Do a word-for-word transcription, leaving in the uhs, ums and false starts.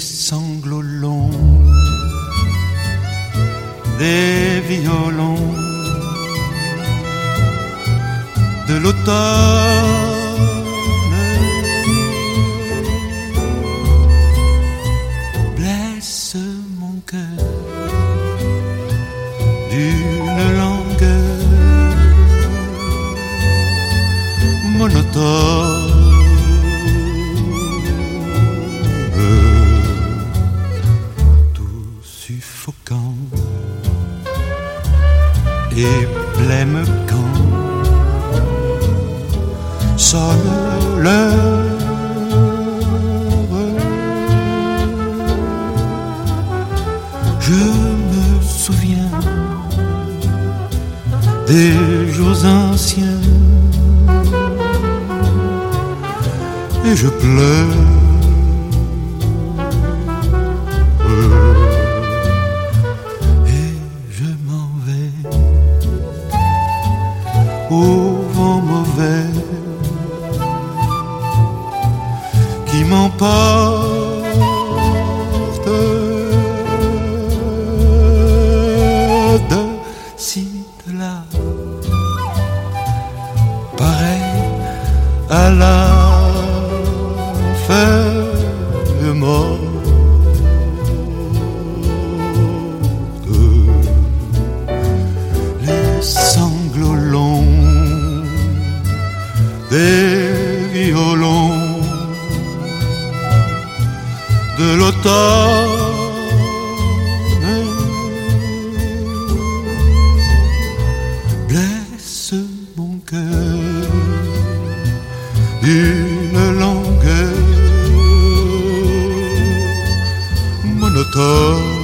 sanglots longs des violons de l'automne blessent mon cœur d'une langueur monotone. Suffocant et blême quand sonne l'heure, je me souviens des jours anciens et je pleure. Au vent mauvais qui m'emporte de ci, de là, pareil à la feuille morte. Les sanglots longs des violons de l'automne blessent mon cœur d'une langueur monotone.